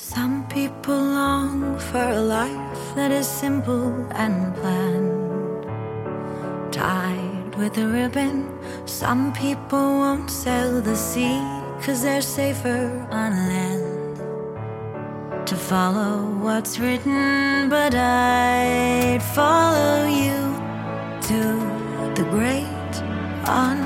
Some people long for a life that is simple and planned, tied with a ribbon. Some people won't sail the sea, 'cause they're safer on land. To follow what's written, but I'd follow you to the great unknown.